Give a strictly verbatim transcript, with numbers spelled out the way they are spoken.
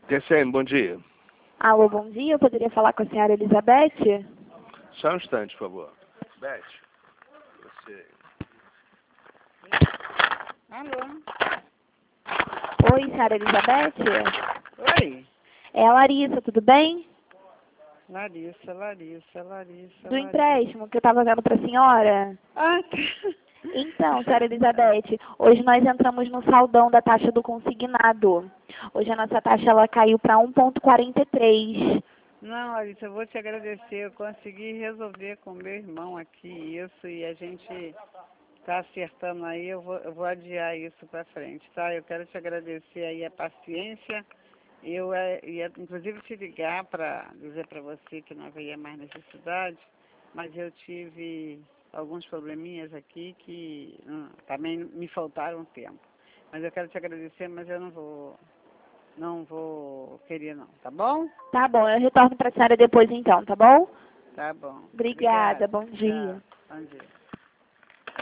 T C M, bom dia. Alô, bom dia. Eu poderia falar com a senhora Elizabeth? Só um instante, por favor. Beth, você... Alô? Oi, senhora Elizabeth? Oi? É a Larissa, tudo bem? Larissa, Larissa, Larissa, Do Larissa. empréstimo que eu estava vendo para a senhora. Ah, tá. Então, senhora Elizabeth, hoje nós entramos no saldão da taxa do consignado. Hoje a nossa taxa ela caiu para um vírgula quarenta e três. Não, Larissa, eu vou te agradecer. Eu consegui resolver com meu irmão aqui isso e a gente está acertando aí. Eu vou, eu vou adiar isso para frente, tá? Eu quero te agradecer aí a paciência. Eu é, ia, inclusive, te ligar para dizer para você que não haveria mais necessidade, mas eu tive alguns probleminhas aqui que hum, também me faltaram tempo. Mas eu quero te agradecer, mas eu não vou, não vou querer não, tá bom? Tá bom, eu retorno para a senhora depois então, tá bom? Tá bom. Obrigada, Obrigada. bom dia. Tchau. Bom dia.